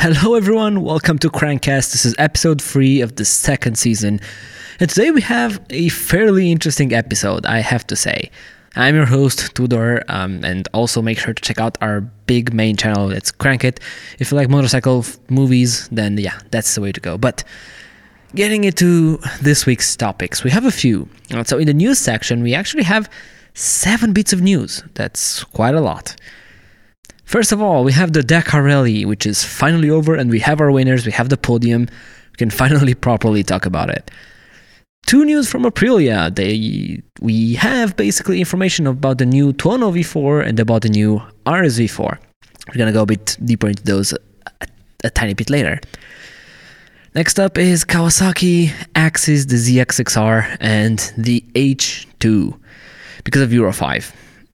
Hello everyone, welcome to Crankcast. This is episode 3 of the second season. And today we have a fairly interesting episode, I have to say. I'm your host, Tudor, and also make sure to check out our big main channel, it's Crank It. If you like motorcycle movies, then yeah, that's the way to go. But getting into this week's topics, we have a few. So in the news section, we actually have 7 bits of news. That's quite a lot. First of all, we have the Dakar Rally, which is finally over, and we have our winners, we have the podium. We can finally properly talk about it. 2 news from Aprilia. We have basically information about the new Tuono V4 and about the new RS V4. We're going to go a bit deeper into those a tiny bit later. Next up is Kawasaki axes the ZX-XR and the H2 because of Euro 5.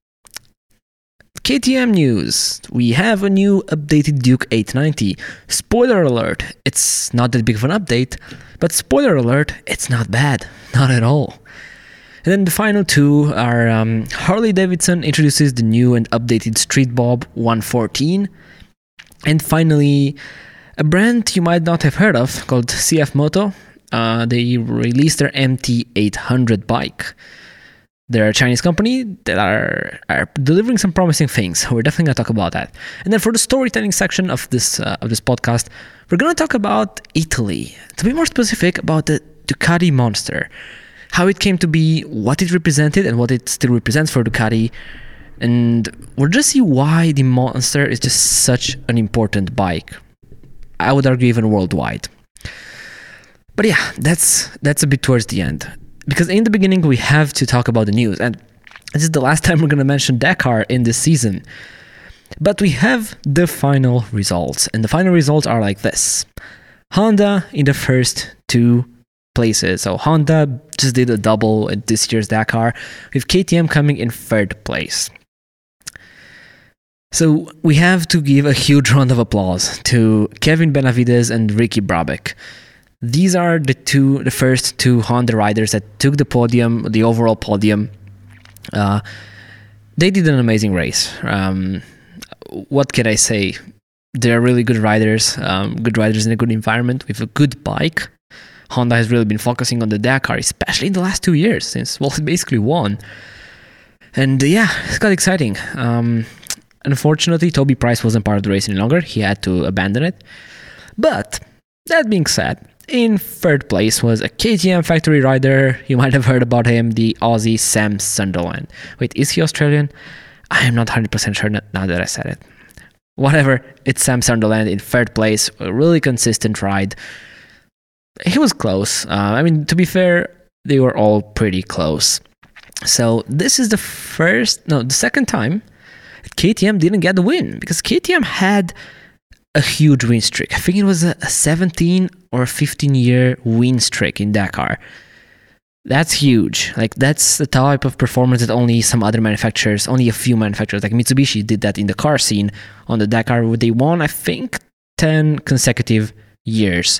KTM news. We have a new updated Duke 890. Spoiler alert, it's not that big of an update, but spoiler alert, it's not bad. Not at all. And then the final 2 are Harley-Davidson introduces the new and updated Street Bob 114. And finally, a brand you might not have heard of called CF Moto. They released their MT800 bike. They're a Chinese company that are delivering some promising things. We're definitely going to talk about that. And then for the storytelling section of this podcast, we're going to talk about Italy. To be more specific, about the Ducati Monster. How it came to be, what it represented, and what it still represents for Ducati. And we'll just see why the Monster is just such an important bike. I would argue even worldwide. But yeah, that's a bit towards the end. Because in the beginning, we have to talk about the news. And this is the last time we're going to mention Dakar in this season. But we have the final results. And the final results are like this. Honda in the first 2 places. So Honda just did a double at this year's Dakar, with KTM coming in 3rd place. So we have to give a huge round of applause to Kevin Benavides and Ricky Brabec. These are the first 2 Honda riders that took the podium, the overall podium. They did an amazing race. What can I say? They're really good riders in a good environment with a good bike. Honda has really been focusing on the Dakar, especially in the last 2 years, since, well, it basically won. And yeah, it's got exciting. Unfortunately, Toby Price wasn't part of the race any longer. He had to abandon it. But that being said, in 3rd place was a KTM factory rider. You might have heard about him, the Aussie Sam Sunderland. Wait, is he Australian? I am not 100% sure now that I said it. Whatever, it's Sam Sunderland in 3rd place. A really consistent ride. He was close. To be fair, they were all pretty close. So this is the second time KTM didn't get the win, because KTM had a huge win streak. I think it was a 17 or 15-year win streak in Dakar. That's huge. Like, that's the type of performance that only a few manufacturers, like Mitsubishi, did that in the car scene on the Dakar. They won, I think, 10 consecutive years.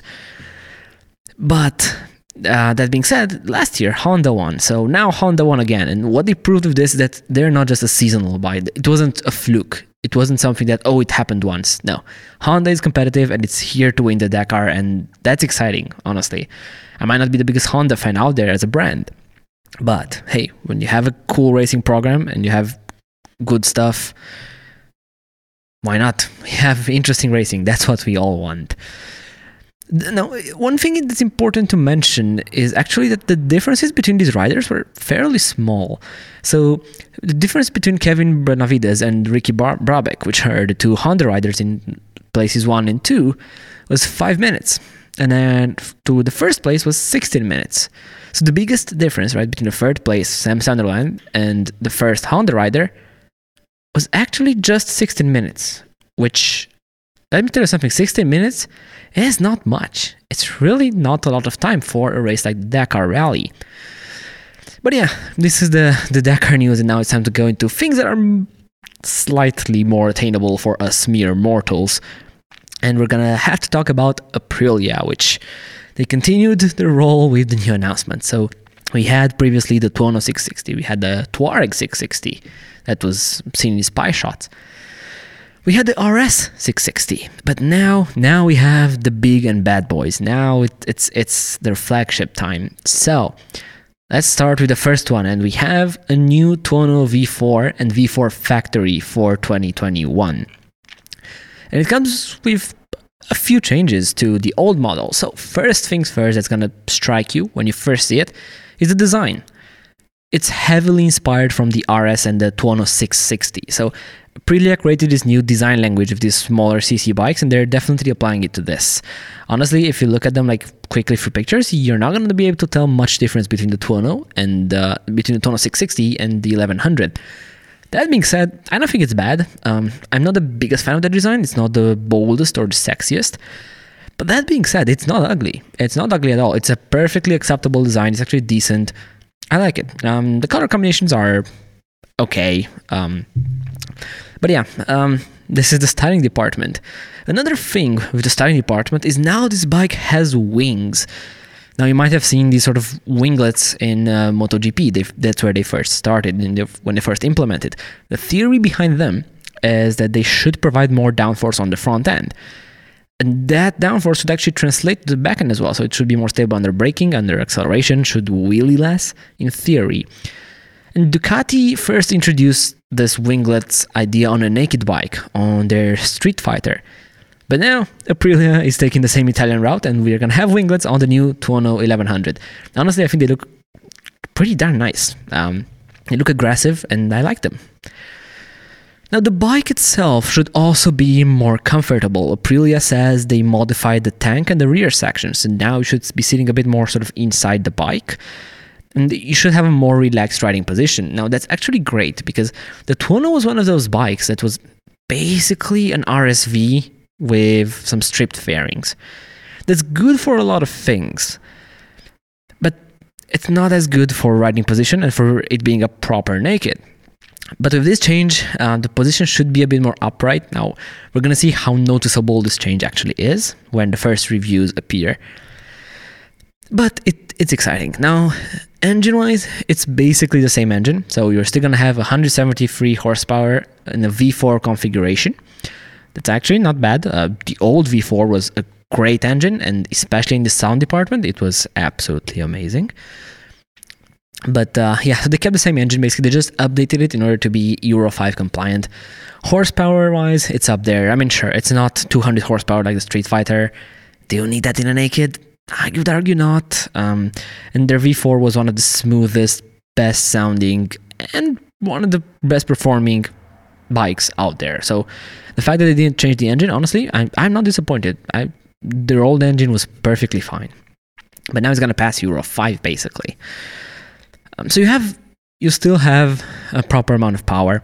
But that being said, last year Honda won. So now Honda won again. And what they proved with this is that they're not just a seasonal bike. It wasn't a fluke. It wasn't something that, it happened once. No. Honda is competitive and it's here to win the Dakar, and that's exciting, honestly. I might not be the biggest Honda fan out there as a brand, but hey, when you have a cool racing program and you have good stuff, why not? We have interesting racing. That's what we all want. Now, one thing that's important to mention is actually that the differences between these riders were fairly small. So the difference between Kevin Benavides and Ricky Brabec, which are the 2 Honda riders in places 1 and 2, was 5 minutes. And then to the 1st place was 16 minutes. So the biggest difference, right, between the 3rd place, Sam Sunderland, and the 1st Honda rider was actually just 16 minutes, which, let me tell you something, 16 minutes is not much. It's really not a lot of time for a race like the Dakar Rally. But yeah, this is the Dakar news, and now it's time to go into things that are slightly more attainable for us mere mortals. And we're gonna have to talk about Aprilia, which they continued the roll with the new announcement. So we had previously the Tuono 660, we had the Touareg 660 that was seen in spy shots. We had the RS 660, but now we have the big and bad boys. Now it's their flagship time. So let's start with the first one, and we have a new Tuono V4 and V4 Factory for 2021. And it comes with a few changes to the old model. So first things first, that's gonna strike you when you first see it, is the design. It's heavily inspired from the RS and the Tuono 660. So Aprilia created this new design language of these smaller CC bikes, and they're definitely applying it to this. Honestly, if you look at them like quickly through pictures, you're not going to be able to tell much difference between the Tuono and between the Tuono 660 and the 1100. That being said, I don't think it's bad. I'm not the biggest fan of the design. It's not the boldest or the sexiest. But that being said, it's not ugly. It's not ugly at all. It's a perfectly acceptable design. It's actually decent. I like it. The color combinations are okay. But yeah, this is the styling department. Another thing with the styling department is now this bike has wings. Now you might have seen these sort of winglets in MotoGP. That's where they first started, when they first implemented. The theory behind them is that they should provide more downforce on the front end. And that downforce should actually translate to the back end as well. So it should be more stable under braking, under acceleration, should wheelie less, in theory. And Ducati first introduced this winglets idea on a naked bike, on their Street Fighter. But now Aprilia is taking the same Italian route, and we're going to have winglets on the new Tuono 1100. Honestly, I think they look pretty darn nice. They look aggressive, and I like them. Now, the bike itself should also be more comfortable. Aprilia says they modified the tank and the rear sections, and now you should be sitting a bit more sort of inside the bike. And you should have a more relaxed riding position. Now, that's actually great, because the Tuono was one of those bikes that was basically an RSV with some stripped fairings. That's good for a lot of things, but it's not as good for riding position and for it being a proper naked. But with this change, the position should be a bit more upright. Now, we're going to see how noticeable this change actually is when the first reviews appear. But it's exciting. Now, engine-wise, it's basically the same engine. So you're still going to have 173 horsepower in a V4 configuration. That's actually not bad. The old V4 was a great engine, and especially in the sound department, it was absolutely amazing. But yeah, so they kept the same engine. Basically, they just updated it in order to be Euro 5 compliant. Horsepower-wise, it's up there. I mean, sure, it's not 200 horsepower like the Street Fighter. Do you need that in a naked? I would argue not. And their V4 was one of the smoothest, best sounding, and one of the best performing bikes out there. So the fact that they didn't change the engine, honestly, I'm not disappointed. Their old engine was perfectly fine. But now it's going to pass Euro 5, basically. So you still have a proper amount of power.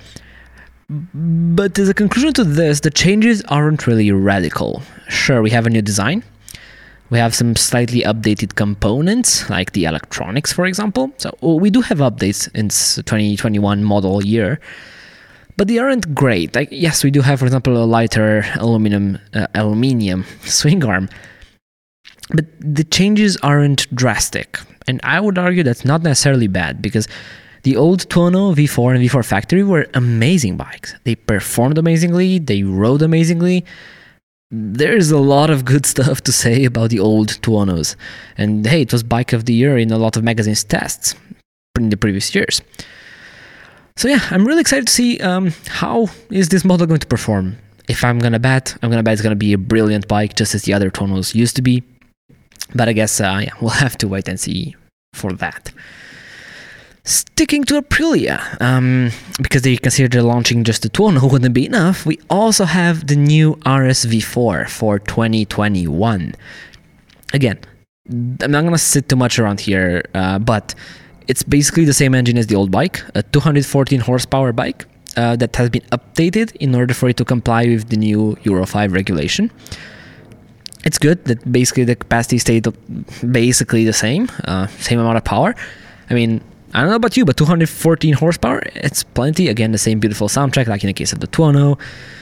But as a conclusion to this, the changes aren't really radical. Sure, we have a new design. We have some slightly updated components, like the electronics, for example. So we do have updates in 2021 model year, but they aren't great. Like, yes, we do have, for example, a lighter aluminium swing arm, but the changes aren't drastic. And I would argue that's not necessarily bad, because the old Tuono V4 and V4 Factory were amazing bikes. They performed amazingly, they rode amazingly. There's a lot of good stuff to say about the old Tuonos. And hey, it was Bike of the Year in a lot of magazines' tests in the previous years. So yeah, I'm really excited to see how is this model going to perform. If I'm going to bet, it's going to be a brilliant bike, just as the other Tuonos used to be. But I guess yeah, we'll have to wait and see for that. Sticking to Aprilia, because they consider launching just the Tuono wouldn't be enough, we also have the new RS V4 for 2021. Again, I'm not going to sit too much around here, but it's basically the same engine as the old bike, a 214 horsepower bike that has been updated in order for it to comply with the new Euro 5 regulation. It's good that basically the capacity stayed basically the same amount of power. I mean, I don't know about you, but 214 horsepower, it's plenty. Again, the same beautiful soundtrack like in the case of the Tuono.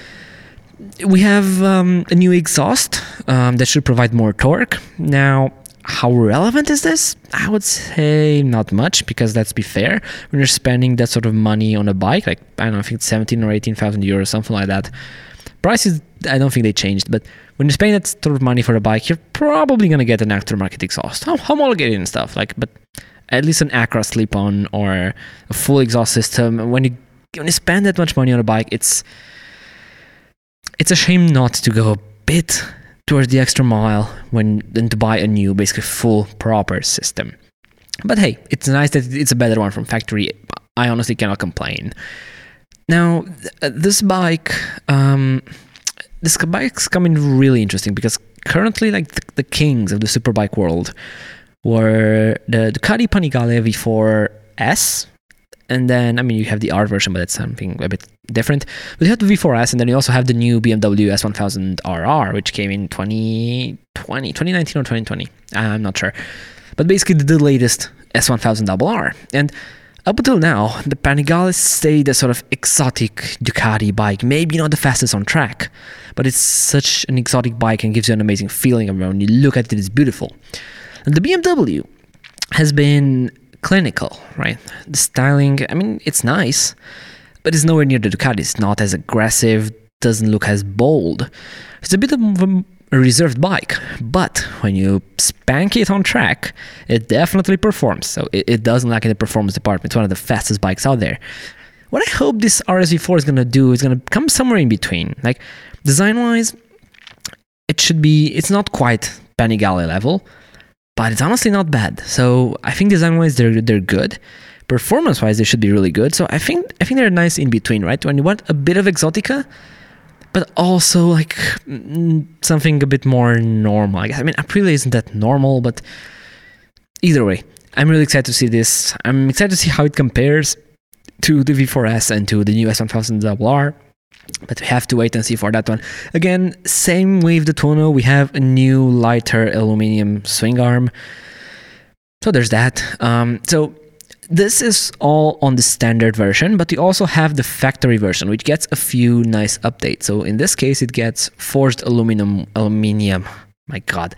We have a new exhaust that should provide more torque. Now, how relevant is this? I would say not much, because let's be fair, when you're spending that sort of money on a bike, like, I don't know, I think it's 17 or 18,000 euros, something like that, Prices, I don't think they changed, but when you're spending that sort of money for a bike, you're probably going to get an aftermarket exhaust. Homologated and stuff, but at least an Acura slip-on or a full exhaust system. When you spend that much money on a bike, it's a shame not to go a bit towards the extra mile than to buy a new, basically full, proper system. But hey, it's nice that it's a better one from factory. I honestly cannot complain. Now, this bike's coming really interesting because currently, like the kings of the superbike world were the Ducati Panigale V4S, and then I mean you have the R version, but that's something a bit different. But you have the V4S, and then you also have the new BMW S1000RR, which came in 2019 or 2020. I'm not sure, but basically the latest S1000RR. And up until now, the Panigale stayed a sort of exotic Ducati bike. Maybe not the fastest on track, but it's such an exotic bike and gives you an amazing feeling when you look at it. It's beautiful. And the BMW has been clinical, right? The styling, I mean, it's nice, but it's nowhere near the Ducati. It's not as aggressive, doesn't look as bold. It's a bit of a reserved bike, but when you spank it on track, it definitely performs. So it doesn't lack in the performance department. It's one of the fastest bikes out there. What I hope this RSV4 is going to do is going to come somewhere in between. Like, design-wise, it's not quite Panigale level, but it's honestly not bad. So I think design-wise, they're good. Performance-wise, they should be really good. So I think they're nice in between, right? When you want a bit of exotica, but also like something a bit more normal, I guess. I mean, Aprilia isn't that normal, but either way, I'm really excited to see this. I'm excited to see how it compares to the V4S and to the new S1000RR, but we have to wait and see for that one. Again, same with the Tuono, we have a new lighter aluminum swing arm. So there's that. So this is all on the standard version, but we also have the factory version, which gets a few nice updates. So in this case, it gets forged aluminium. My God.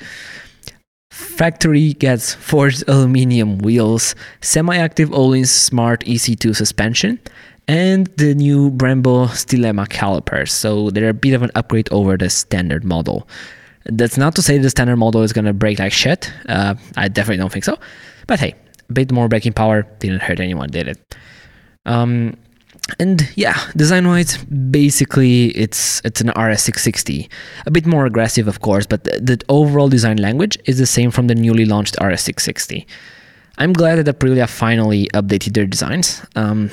Factory gets forged aluminium wheels, semi-active Öhlins Smart EC2 suspension, and the new Brembo Stilema calipers. So they're a bit of an upgrade over the standard model. That's not to say the standard model is going to brake like shit. I definitely don't think so. But hey, a bit more braking power didn't hurt anyone, did it? And yeah, design-wise, basically it's an RS660. A bit more aggressive, of course, but the overall design language is the same from the newly launched RS660. I'm glad that Aprilia finally updated their designs.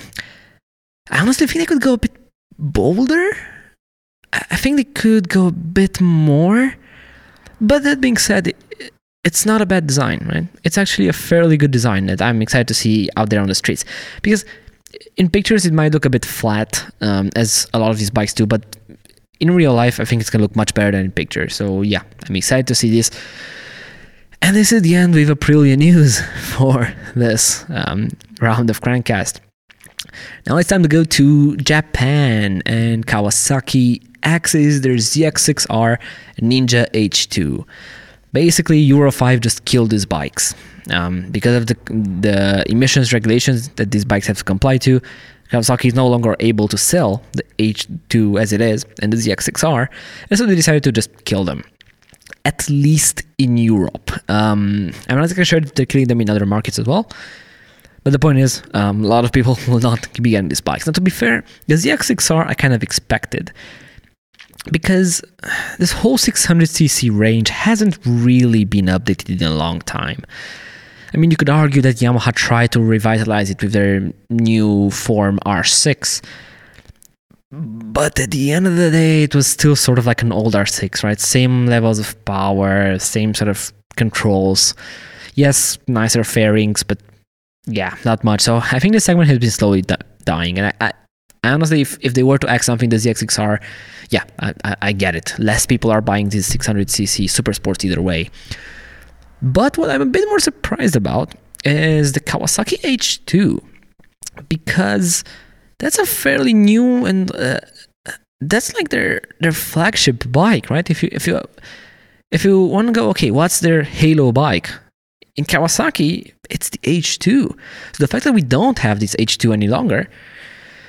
I honestly think they could go a bit bolder. I think they could go a bit more. But that being said, it's not a bad design, right? It's actually a fairly good design that I'm excited to see out there on the streets. Because in pictures, it might look a bit flat, as a lot of these bikes do, but in real life, I think it's going to look much better than in pictures. So yeah, I'm excited to see this. And this is the end with Aprilia news for this round of Crankcast. Now it's time to go to Japan, and Kawasaki axes their ZX6R and Ninja H2. Basically, Euro 5 just killed these bikes. Because of the emissions regulations that these bikes have to comply to, Kawasaki is no longer able to sell the H2 as it is and the ZX6R, and so they decided to just kill them. At least in Europe. I'm not exactly sure if they're killing them in other markets as well. But the point is, a lot of people will not be getting these bikes. Now, to be fair, the ZX6R I kind of expected, because this whole 600cc range hasn't really been updated in a long time. I mean, you could argue that Yamaha tried to revitalize it with their new form R6, but at the end of the day, it was still sort of like an old R6, right? Same levels of power, same sort of controls. Yes, nicer fairings, but yeah, not much. So I think the segment has been slowly dying. And I honestly, if they were to add something to the ZX6R, yeah, I get it. Less people are buying these 600cc super sports either way. But what I'm a bit more surprised about is the Kawasaki H2, because that's a fairly new and that's like their flagship bike, right? If you want to go, okay, what's their halo bike? In Kawasaki, it's the H2. So the fact that we don't have this H2 any longer,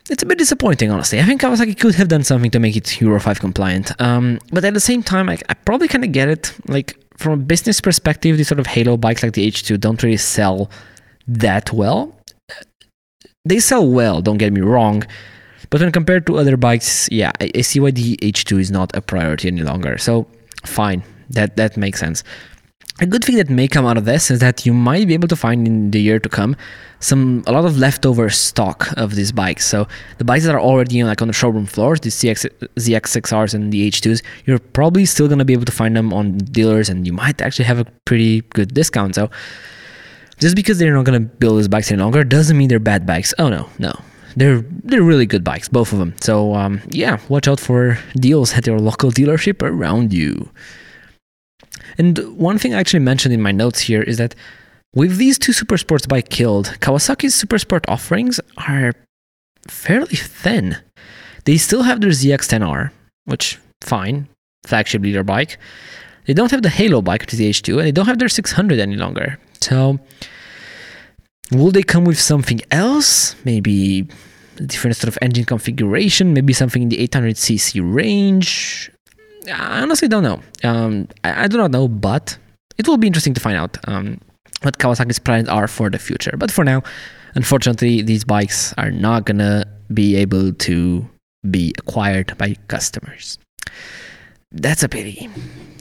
it's a bit disappointing, honestly. I think Kawasaki could have done something to make it Euro 5 compliant. But at the same time, I probably kind of get it. Like, from a business perspective, these sort of halo bikes like the H2 don't really sell that well. They sell well, don't get me wrong. But when compared to other bikes, yeah, I see why the H2 is not a priority any longer. So, fine. That makes sense. A good thing that may come out of this is that you might be able to find in the year to come a lot of leftover stock of these bikes. So the bikes that are already on the showroom floors, the ZX6Rs and the H2s, you're probably still going to be able to find them on dealers, and you might actually have a pretty good discount. So just because they're not going to build these bikes any longer doesn't mean they're bad bikes. Oh no. They're really good bikes, both of them. So yeah, watch out for deals at your local dealership around you. And one thing I actually mentioned in my notes here is that with these two Supersports bikes killed, Kawasaki's Supersport offerings are fairly thin. They still have their ZX-10R, which, fine, flagship leader bike. They don't have the Halo bike, which is the H2, and they don't have their 600 any longer. So, will they come with something else? Maybe a different sort of engine configuration, maybe something in the 800cc range? I honestly don't know. I do not know, but it will be interesting to find out what Kawasaki's plans are for the future. But for now, unfortunately, these bikes are not going to be able to be acquired by customers. That's a pity.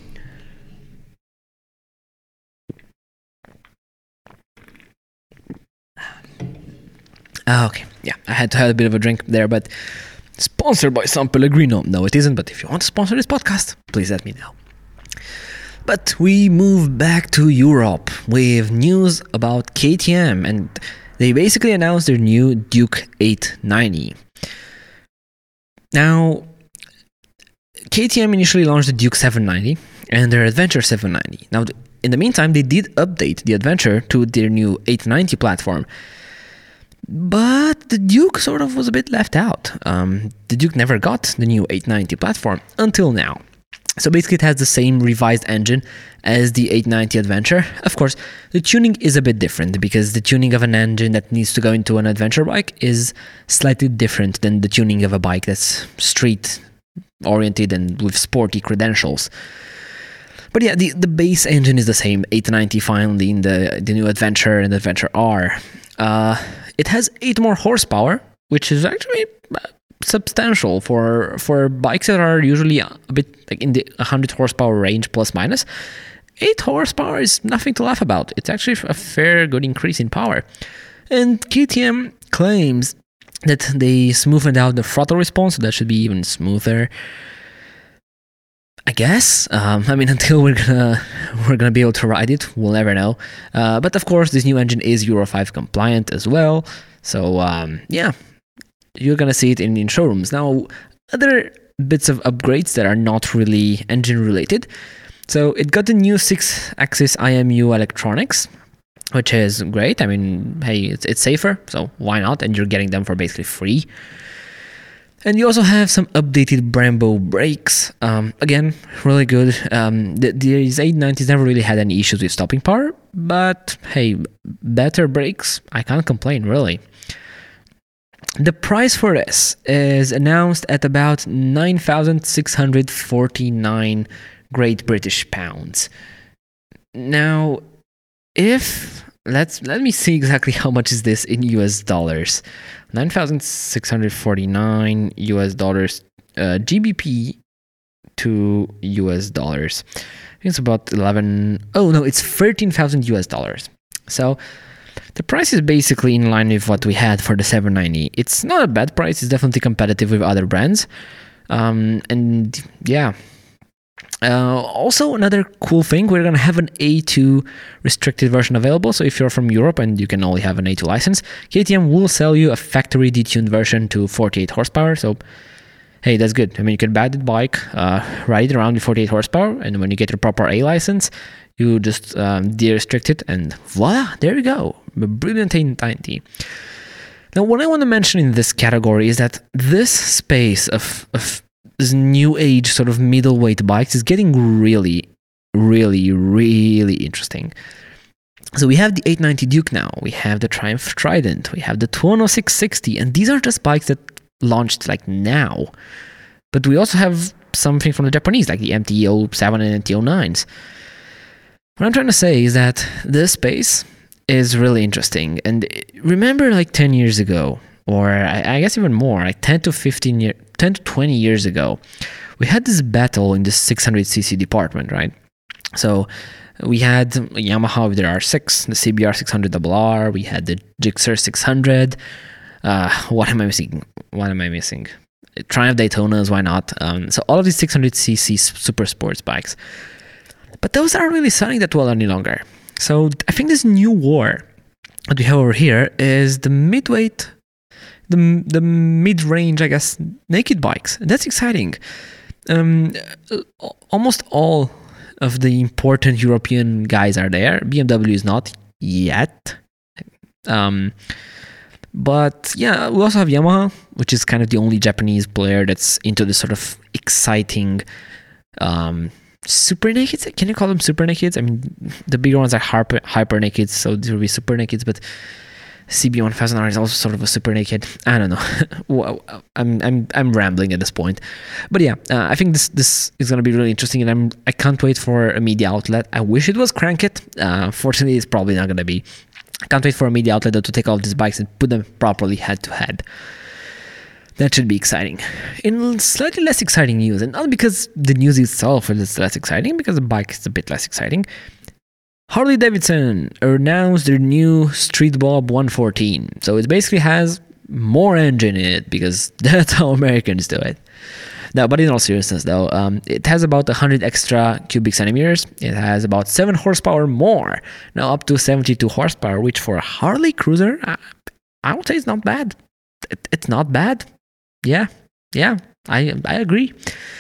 Okay, yeah, I had to have a bit of a drink there, but sponsored by San Pellegrino. No, it isn't, but if you want to sponsor this podcast, please let me know. But we move back to Europe with news about KTM, and they basically announced their new Duke 890. Now, KTM initially launched the Duke 790 and their Adventure 790. Now, in the meantime, they did update the Adventure to their new 890 platform. But the Duke sort of was a bit left out. The Duke never got the new 890 platform until now. So basically it has the same revised engine as the 890 Adventure. Of course, the tuning is a bit different because the tuning of an engine that needs to go into an adventure bike is slightly different than the tuning of a bike that's street oriented and with sporty credentials. But yeah, the base engine is the same, 890 finally in the new Adventure and Adventure R. It has 8 more horsepower, which is actually substantial for bikes that are usually a bit like in the 100 horsepower range plus minus. 8 horsepower is nothing to laugh about. It's actually a fair good increase in power. And KTM claims that they smoothened out the throttle response, so that should be even smoother. I guess. I mean, until we're gonna be able to ride it, we'll never know. But of course, this new engine is Euro 5 compliant as well. So yeah, you're gonna see it in showrooms. Now, other bits of upgrades that are not really engine related. So it got the new 6-axis IMU electronics, which is great. I mean, hey, it's safer, so why not? And you're getting them for basically free. And you also have some updated Brembo brakes. Again, really good. These 890s never really had any issues with stopping power, but hey, better brakes, I can't complain, really. The price for this is announced at about 9,649 Great British pounds. Now, let me see exactly how much is this in US dollars. 9,649 US dollars, GBP to US dollars. I think it's about 11. Oh no, it's 13,000 US dollars. So the price is basically in line with what we had for the 790. It's not a bad price. It's definitely competitive with other brands. And yeah. Also, another cool thing, we're going to have an A2 restricted version available. So if you're from Europe and you can only have an A2 license, KTM will sell you a factory detuned version to 48 horsepower. So, hey, that's good. I mean, you can buy the bike, ride it around with 48 horsepower, and when you get your proper A license, you just de-restrict it, and voila, there you go. A brilliant 890. Now, what I want to mention in this category is that this space of this new age sort of middleweight bikes is getting really, really, really interesting. So we have the 890 Duke now, we have the Triumph Trident, we have the Tuono 660, and these are just bikes that launched like now. But we also have something from the Japanese, like the MT-07 and MT-09s. What I'm trying to say is that this space is really interesting. And remember like 10 years ago, or I guess even more, like 10 to 20 years ago, we had this battle in the 600cc department, right? So we had Yamaha with their R6, the CBR 600RR, we had the Gixxer 600. What am I missing? Triumph Daytonas, why not? So all of these 600cc super sports bikes. But those aren't really selling that well any longer. So I think this new war that we have over here is the midweight, the mid-range, I guess, naked bikes. And that's exciting. Almost all of the important European guys are there. BMW is not yet. But yeah, we also have Yamaha, which is kind of the only Japanese player that's into this sort of exciting super nakeds. Can you call them super nakeds? I mean, the bigger ones are hyper nakeds, so these will be super nakeds, but CB1000R is also sort of a super naked. I don't know. I'm rambling at this point, but yeah, I think this is going to be really interesting, and I can't wait for a media outlet. I wish it was Crank It. Fortunately, it's probably not going to be. I can't wait for a media outlet to take all of these bikes and put them properly head to head. That should be exciting. In slightly less exciting news, and not because the news itself is less exciting, because the bike is a bit less exciting. Harley-Davidson announced their new Street Bob 114. So it basically has more engine in it, because that's how Americans do it. No, but in all seriousness though, it has about 100 extra cubic centimeters. It has about 7 horsepower more. Now up to 72 horsepower, which for a Harley cruiser, I would say it's not bad. It's not bad. Yeah, I agree.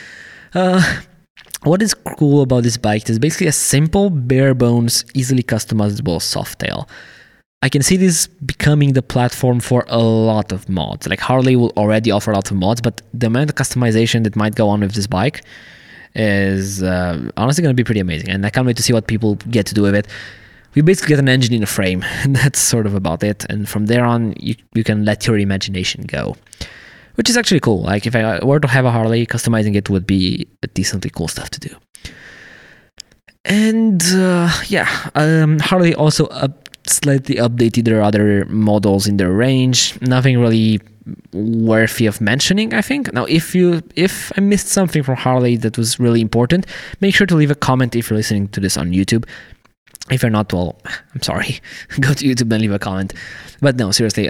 What is cool about this bike is basically a simple, bare bones, easily customizable Softail. I can see this becoming the platform for a lot of mods. Like Harley will already offer a lot of mods, but the amount of customization that might go on with this bike is honestly going to be pretty amazing. And I can't wait to see what people get to do with it. We basically get an engine in a frame, and that's sort of about it. And from there on, you can let your imagination go, which is actually cool. Like if I were to have a Harley, customizing it would be a decently cool stuff to do. And Harley also slightly updated their other models in their range. Nothing really worthy of mentioning, I think. Now, if I missed something from Harley that was really important, make sure to leave a comment if you're listening to this on YouTube. If you're not, well, I'm sorry. Go to YouTube and leave a comment. But no, seriously,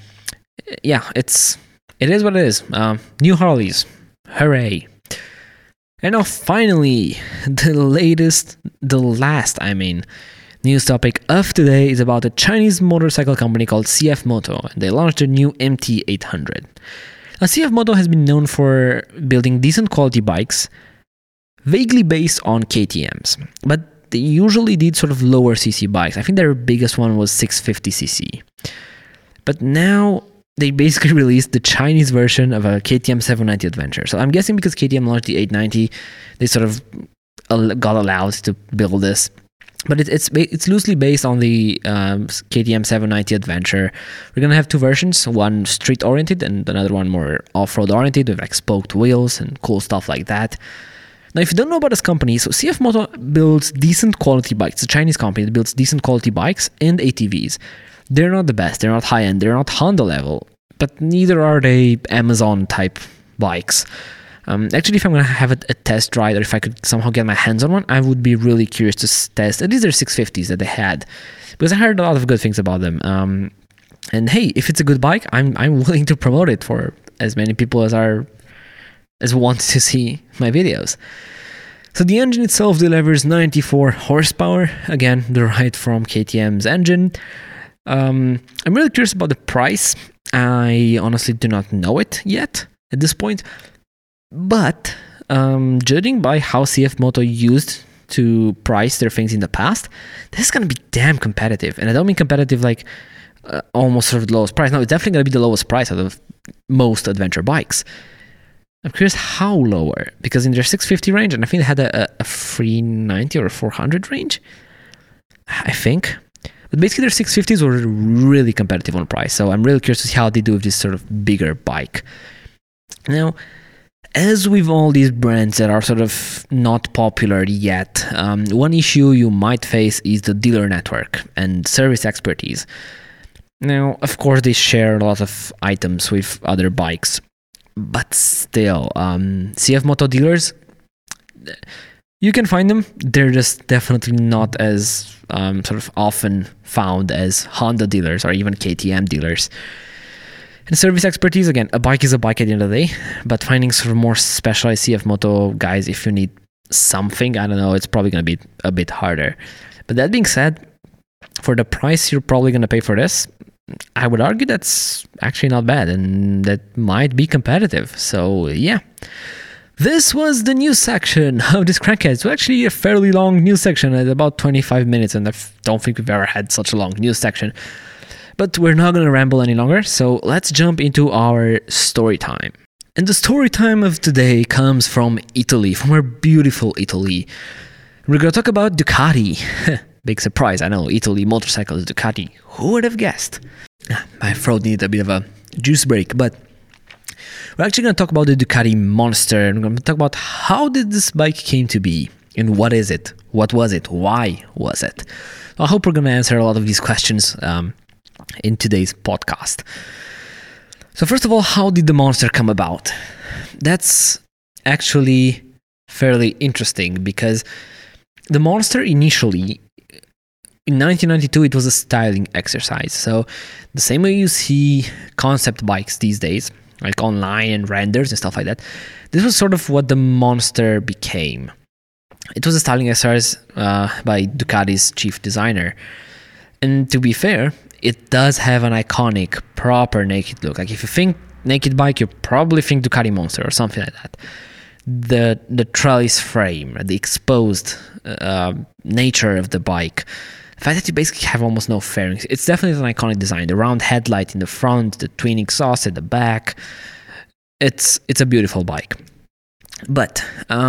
it is what it is. New Harleys. Hooray. And now finally, the last news topic of today is about a Chinese motorcycle company called CF Moto. They launched their new MT800. Now, CF Moto has been known for building decent quality bikes, vaguely based on KTMs. But they usually did sort of lower cc bikes. I think their biggest one was 650cc. But now they basically released the Chinese version of a KTM 790 Adventure. So I'm guessing because KTM launched the 890, they sort of got allowed to build this. But it's loosely based on the KTM 790 Adventure. We're going to have two versions, one street-oriented and another one more off-road oriented with like spoked wheels and cool stuff like that. Now, if you don't know about this company, so CF Moto builds decent quality bikes. It's a Chinese company that builds decent quality bikes and ATVs. They're not the best. They're not high-end. They're not Honda level. But neither are they Amazon-type bikes. Actually, if I'm going to have a test ride, or if I could somehow get my hands on one, I would be really curious to test at least their 650s that they had, because I heard a lot of good things about them. And hey, if it's a good bike, I'm willing to promote it for as many people as want to see my videos. So the engine itself delivers 94 horsepower, again derived from KTM's engine. I'm really curious about the price. I honestly do not know it yet at this point. But judging by how CF Moto used to price their things in the past, this is going to be damn competitive. And I don't mean competitive like almost sort of the lowest price. No, it's definitely going to be the lowest price out of most adventure bikes. I'm curious how lower, because in their 650 range, and I think they had a 390 or a 400 range, I think. But basically their 650s were really competitive on price. So I'm really curious to see how they do with this sort of bigger bike. Now, as with all these brands that are sort of not popular yet, one issue you might face is the dealer network and service expertise. Now, of course, they share a lot of items with other bikes, but still, CF Moto dealers, you can find them. They're just definitely not as sort of often found as Honda dealers or even KTM dealers. And service expertise, again, a bike is a bike at the end of the day, but finding sort of more specialized CF Moto guys, if you need something, I don't know, it's probably going to be a bit harder. But that being said, for the price you're probably going to pay for this, I would argue that's actually not bad and that might be competitive. So yeah, this was the news section of this Crankcast. It's actually a fairly long news section at about 25 minutes, and I don't think we've ever had such a long news section. But we're not going to ramble any longer, so let's jump into our story time. And the story time of today comes from Italy, from our beautiful Italy. We're going to talk about Ducati. Big surprise, I know, Italy, motorcycles, Ducati. Who would have guessed? My throat needed a bit of a juice break, but we're actually going to talk about the Ducati Monster, and we're going to talk about how did this bike came to be, and what is it? What was it? Why was it? I hope we're going to answer a lot of these questions in today's podcast. So first of all, how did the Monster come about? That's actually fairly interesting because the Monster initially, in 1992, it was a styling exercise. So the same way you see concept bikes these days, like online and renders and stuff like that, this was sort of what the Monster became. It was a styling exercise by Ducati's chief designer. And to be fair, it does have an iconic, proper naked look. Like if you think naked bike, you probably think Ducati Monster or something like that. The trellis frame, the exposed nature of the bike, the fact that you basically have almost no fairings. It's definitely an iconic design. The round headlight in the front, the twin exhaust at the back. It's a beautiful bike. But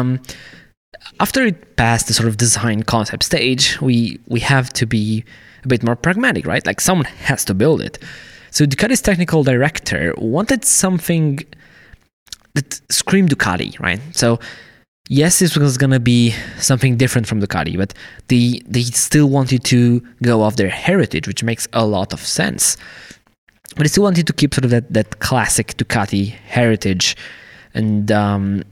after it passed the sort of design concept stage, we have to be a bit more pragmatic, right? Like someone has to build it. So Ducati's technical director wanted something that screamed Ducati, right? So yes, this was going to be something different from Ducati, but they still wanted to go off their heritage, which makes a lot of sense. But they still wanted to keep sort of that classic Ducati heritage and I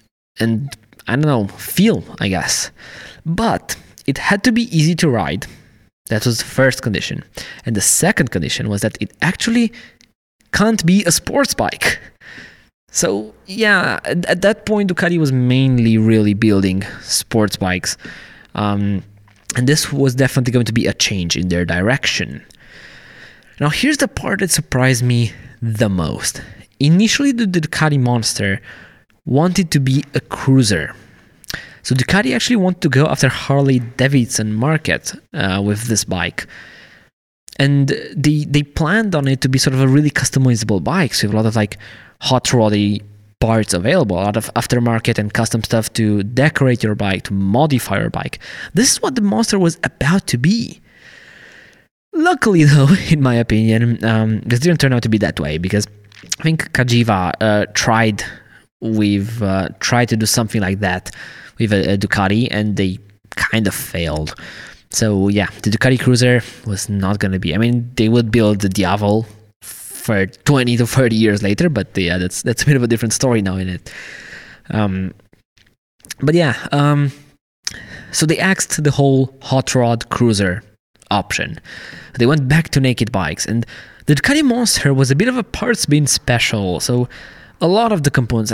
don't know, feel, I guess. But it had to be easy to ride. That was the first condition. And the second condition was that it actually can't be a sports bike. So yeah, at that point, Ducati was mainly really building sports bikes. And this was definitely going to be a change in their direction. Now here's the part that surprised me the most. Initially, the Ducati Monster wanted to be a cruiser. So Ducati actually wanted to go after Harley Davidson market with this bike. And they planned on it to be sort of a really customizable bike. So you have a lot of like hot roddy parts available, a lot of aftermarket and custom stuff to decorate your bike, to modify your bike. This is what the Monster was about to be. Luckily though, in my opinion, this didn't turn out to be that way because I think Cagiva tried to do something like that with a Ducati, and they kind of failed. So yeah, the Ducati Cruiser was not going to be. I mean, they would build the Diavol for 20 to 30 years later, but yeah, that's a bit of a different story now in it. But yeah, so they axed the whole hot rod cruiser option. They went back to naked bikes, and the Ducati Monster was a bit of a parts bin special. So a lot of the components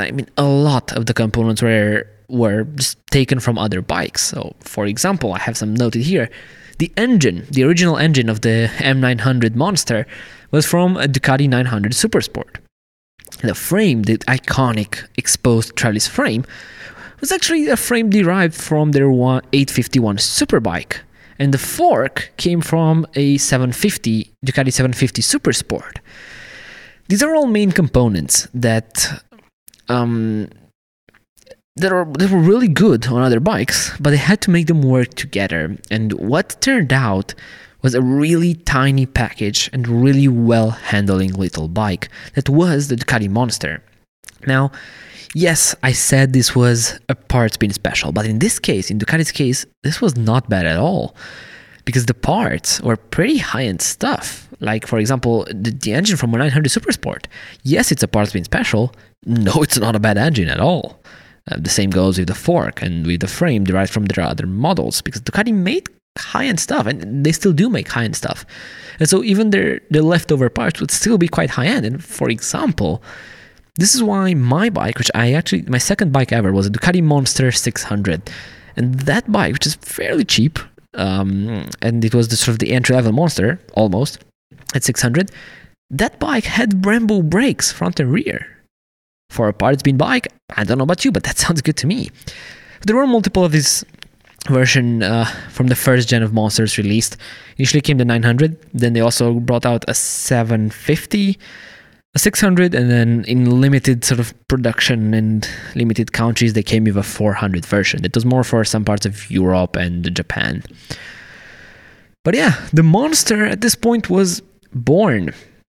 were just taken from other bikes. So for example, I have some noted here. The original engine of the M900 Monster was from a Ducati 900 Supersport. The frame, the iconic exposed trellis frame, was actually a frame derived from their 851 Superbike. And the fork came from a Ducati 750 Supersport. These are all main components that were really good on other bikes, but they had to make them work together. And what turned out was a really tiny package and really well handling little bike that was the Ducati Monster. Now, yes, I said this was a parts bin special, but in this case, in Ducati's case, this was not bad at all, because the parts were pretty high-end stuff. Like, for example, the engine from a 900 Supersport. Yes, it's a parts bin special. No, it's not a bad engine at all. The same goes with the fork and with the frame derived from their other models, because Ducati made high-end stuff, and they still do make high-end stuff. And so even their leftover parts would still be quite high-end. And for example, this is why my bike, my second bike ever, was a Ducati Monster 600. And that bike, which is fairly cheap, and it was the entry-level Monster, almost, at 600, that bike had Brembo brakes, front and rear. For a parts bin bike, I don't know about you, but that sounds good to me. There were multiple of these version from the first gen of Monsters released. Initially came the 900, then they also brought out a 750, a 600, and then in limited sort of production and limited countries, they came with a 400 version. It was more for some parts of Europe and Japan. But yeah, the Monster at this point was born.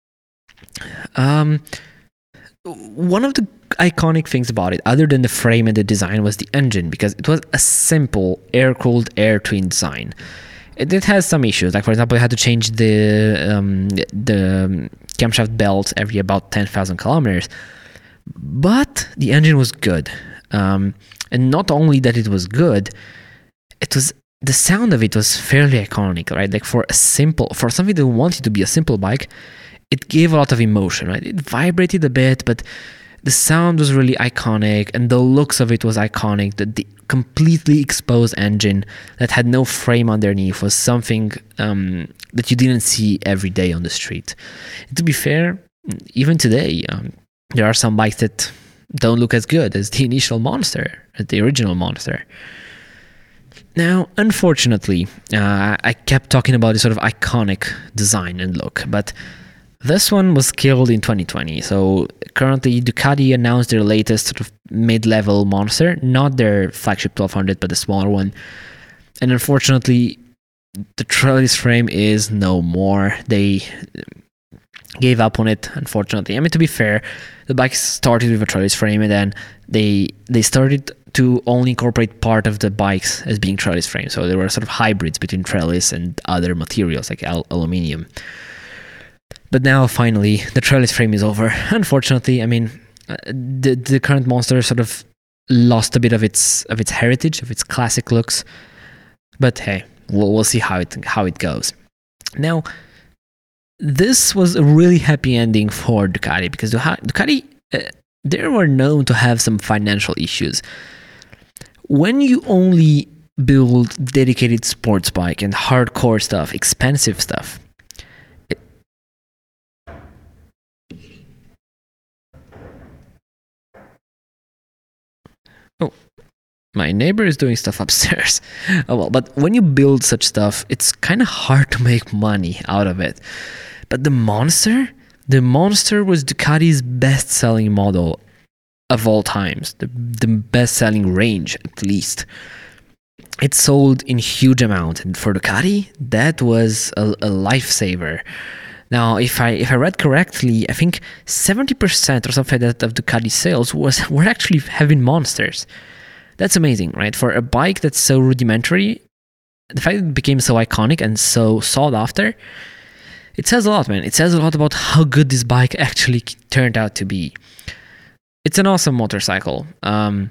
One of the iconic things about it, other than the frame and the design, was the engine, because it was a simple air-cooled air-twin design. It has some issues, like for example, you had to change the camshaft belt every about 10,000 kilometers, but the engine was good. And not only that it was good, the sound of it was fairly iconic, right? Like for something that wanted to be a simple bike, it gave a lot of emotion, right? It vibrated a bit, but the sound was really iconic, and the looks of it was iconic. The completely exposed engine that had no frame underneath was something that you didn't see every day on the street. And to be fair, even today, there are some bikes that don't look as good as the initial Monster, as the original Monster. Now, unfortunately, I kept talking about this sort of iconic design and look, but this one was killed in 2020. So currently, Ducati announced their latest sort of mid-level Monster, not their flagship 1200, but the smaller one. And unfortunately, the trellis frame is no more. They gave up on it, unfortunately. I mean, to be fair, the bike started with a trellis frame, and then they started to only incorporate part of the bikes as being trellis frame. So there were sort of hybrids between trellis and other materials like aluminium. But now, finally, the trellis frame is over. Unfortunately, I mean, the current Monster sort of lost a bit of its heritage, of its classic looks. But hey, we'll see how it goes. Now, this was a really happy ending for Ducati, because Ducati, they were known to have some financial issues. When you only build dedicated sports bike and hardcore stuff, expensive stuff, my neighbor is doing stuff upstairs. Oh well, but when you build such stuff, it's kind of hard to make money out of it. But the Monster was Ducati's best-selling model of all times, the best-selling range at least. It sold in huge amount, and for Ducati, that was a lifesaver. Now, if I read correctly, I think 70% or something like that of Ducati sales were actually having Monsters. That's amazing, right? For a bike that's so rudimentary, the fact that it became so iconic and so sought after, it says a lot, man. It says a lot about how good this bike actually turned out to be. It's an awesome motorcycle. And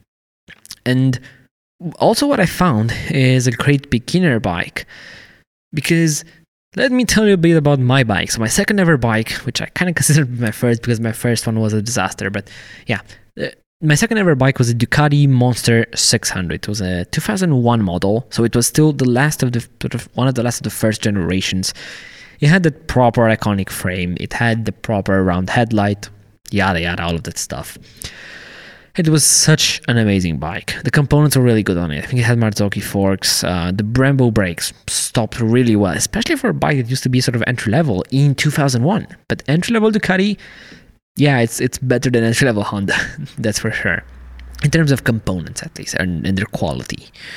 also what I found is a great beginner bike, because let me tell you a bit about my bike. So my second ever bike, which I kind of considered my first because my first one was a disaster, but yeah. My second ever bike was a Ducati Monster 600. It was a 2001 model, so it was still one of the last of the first generations. It had the proper iconic frame. It had the proper round headlight, yada yada, all of that stuff. It was such an amazing bike. The components were really good on it. I think it had Marzocchi forks. The Brembo brakes stopped really well, especially for a bike that used to be sort of entry level in 2001. But entry level Ducati, yeah, it's better than entry-level Honda, that's for sure. In terms of components, at least, and their quality.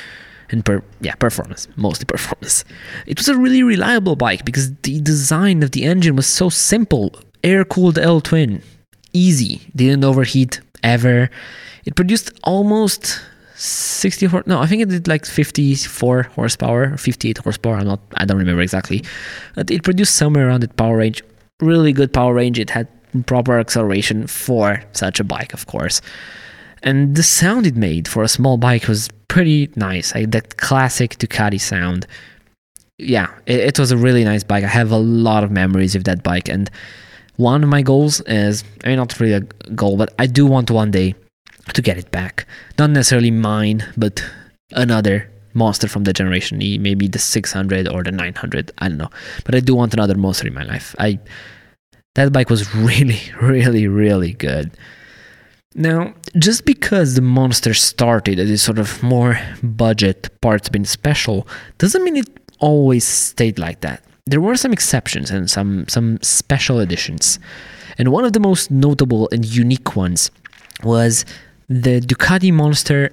and performance, mostly performance. It was a really reliable bike because the design of the engine was so simple. Air-cooled L-twin, easy, didn't overheat ever. It produced almost 64, no, I think it did like 54 horsepower, 58 horsepower, I don't remember exactly. But it produced somewhere around that power range, really good power range. It had proper acceleration for such a bike, of course. And the sound it made for a small bike was pretty nice, like that classic Ducati sound. Yeah, it was a really nice bike. I have a lot of memories of that bike, and one of my goals is, not really a goal, but I do want one day to get it back. Not necessarily mine, but another monster from the generation, maybe the 600 or the 900, I don't know. But I do want another monster in my life. That bike was really, really, really good. Now, just because the monster started as this sort of more budget parts bin special, doesn't mean it always stayed like that. There were some exceptions and some special editions. And one of the most notable and unique ones was the Ducati Monster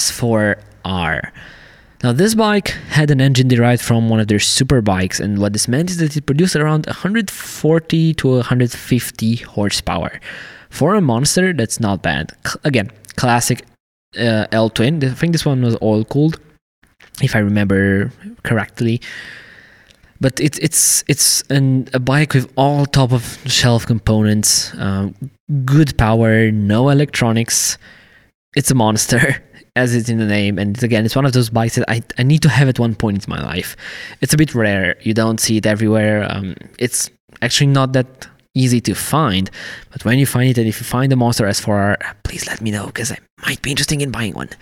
S4R. Now, this bike had an engine derived from one of their super bikes, and what this meant is that it produced around 140 to 150 horsepower. For a monster, that's not bad. Again, classic L-twin. I think this one was oil-cooled, if I remember correctly. But it's a bike with all top-of-the-shelf components, good power, no electronics. It's a monster, as it's in the name. And again, it's one of those bikes that I need to have at one point in my life. It's a bit rare. You don't see it everywhere. It's actually not that easy to find, but when you find it, and if you find the Monster S4R, please let me know, because I might be interested in buying one.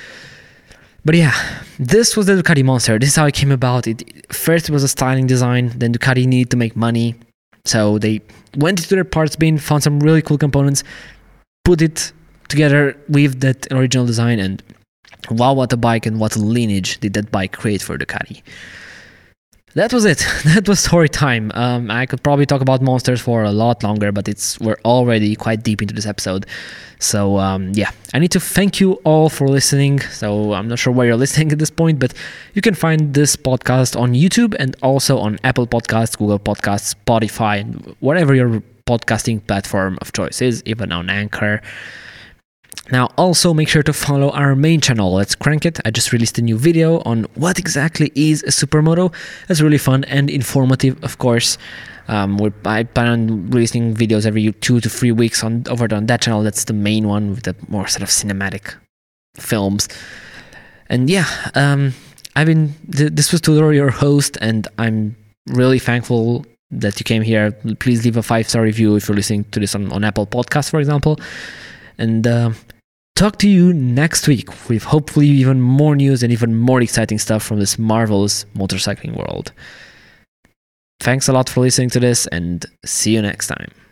But yeah, this was the Ducati Monster. This is how it came about. First it was a styling design, then Ducati needed to make money, so they went into their parts bin, found some really cool components, put it together with that original design, and wow, what a bike and what a lineage did that bike create for Ducati. That was it. That was story time. I could probably talk about monsters for a lot longer, but we're already quite deep into this episode. So yeah, I need to thank you all for listening. So I'm not sure where you're listening at this point, but you can find this podcast on YouTube and also on Apple Podcasts, Google Podcasts, Spotify, and whatever your podcasting platform of choice is, even on Anchor. Now, also make sure to follow our main channel, Let's Crank It. I just released a new video on what exactly is a supermoto. It's really fun and informative, of course. I plan on releasing videos every 2 to 3 weeks over on that channel. That's the main one with the more sort of cinematic films. And yeah, this was Tudor, your host, and I'm really thankful that you came here. Please leave a 5-star review if you're listening to this on Apple Podcasts, for example. And talk to you next week with hopefully even more news and even more exciting stuff from this marvelous motorcycling world. Thanks a lot for listening to this, and see you next time.